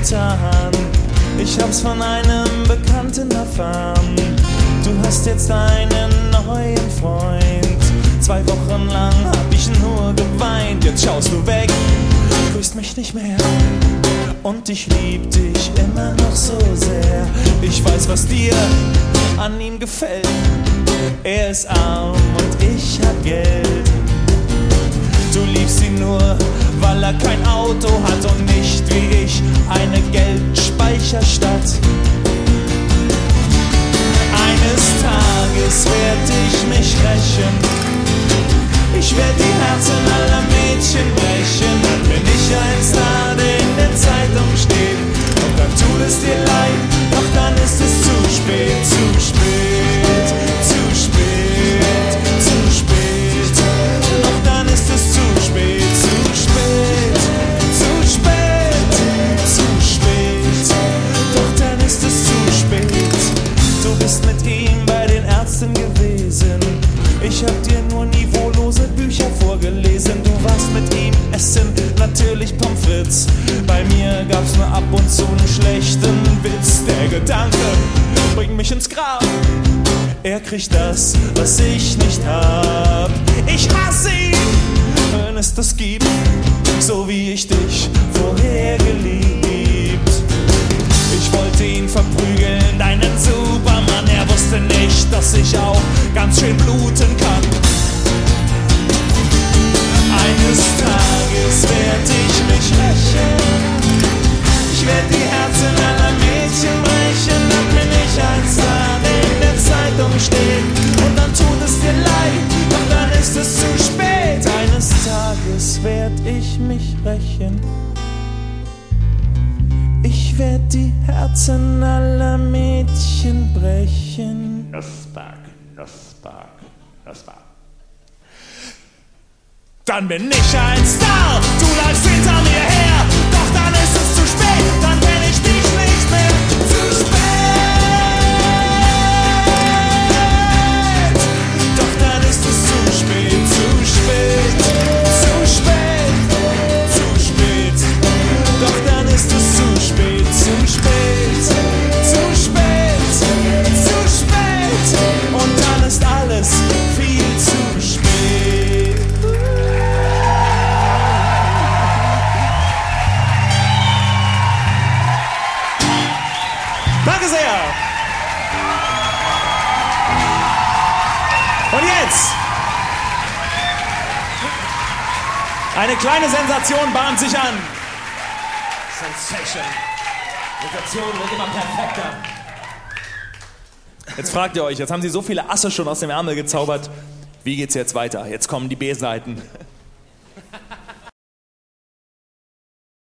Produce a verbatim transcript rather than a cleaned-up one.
getan. Ich hab's von einem Bekannten erfahren. Du hast jetzt einen neuen Freund. Zwei Wochen lang hab ich nur geweint. Jetzt schaust du weg, grüßt mich nicht mehr. Und ich lieb dich immer noch so sehr. Ich weiß, was dir an ihm gefällt. Er ist arm und ich hab Geld. Du liebst ihn nur, weil er kein Auto hat und nicht wie ich eine Geldspeicherstadt. Eines Tages werd ich mich rächen. Ich werd die Herzen aller Mädchen brechen. Dann bin ich ein Star, der in der Zeitung steht. Und dann tut es dir leid, doch dann ist es zu spät, zu spät, zu spät, zu spät. Doch dann ist es zu spät, zu spät, zu spät, zu spät. Doch dann ist es zu spät. Du bist mit ihm bei den Ärzten gewesen. Ich hab dir nur niveaulose Bücher vorgelesen. Du warst mit ihm essen, natürlich Pommes frites. Bei mir gab's nur ab und zu einen schlechten Witz. Der Gedanke bringt mich ins Grab. Er kriegt das, was ich nicht hab. Ich hasse ihn, wenn es das gibt, so wie ich dich vorher geliebt. Ich wollte ihn verprügeln, deinen Supermann. Er wusste nicht, dass ich auch ganz schön bluten kann. Eines Tages werd ich mich rächen. Ich werd die Herzen aller Mädchen brechen. Dann bin ich ein Star, der in der Zeitung steht. Und dann tut es dir leid, doch dann ist es zu spät. Eines Tages werd ich mich rächen. Ich werd die Herzen aller Mädchen brechen. Nussberg, Nussberg, Nussberg. Dann bin ich ein Star, du läufst hinter mir her. Doch dann ist es zu spät, dann kenn ich dich nicht mehr. Zu spät. Doch dann ist es zu spät, zu spät, zu spät, zu spät. Doch dann ist es zu spät, zu spät, zu spät, zu spät. Und dann ist alles viel zu spät. Danke sehr. Und jetzt eine kleine Sensation bahnt sich an. Sensation. Sensation wird immer perfekter. Jetzt fragt ihr euch, jetzt haben sie so viele Asse schon aus dem Ärmel gezaubert. Wie geht's jetzt weiter? Jetzt kommen die B-Seiten.